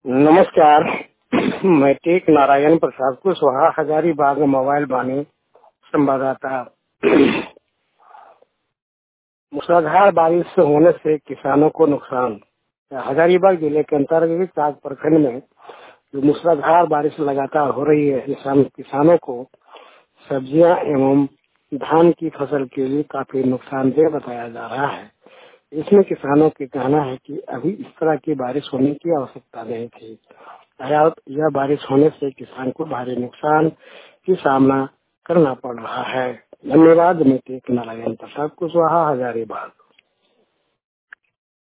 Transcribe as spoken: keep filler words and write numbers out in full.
नमस्कार। मैं टेक नारायण प्रसाद कुशवाहा, हजारीबाग मोबाइल बानी संवाददाता। मूसलाधार बारिश होने से किसानों को नुकसान। हजारीबाग जिले के अंतर्गत चाक प्रखंड में जो मूसलाधार बारिश लगातार हो रही है, किसान किसानों को सब्जियां एवं धान की फसल के लिए काफी नुकसानदेह बताया जा रहा है। इसमें किसानों का कहना है कि अभी इस तरह की बारिश होने की आवश्यकता नहीं थी। यह बारिश होने से किसान को भारी नुकसान की सामना करना पड़ रहा है। धन्यवाद। मैं टेक नारायण प्रसाद कुशवाहा, हजारीबाग।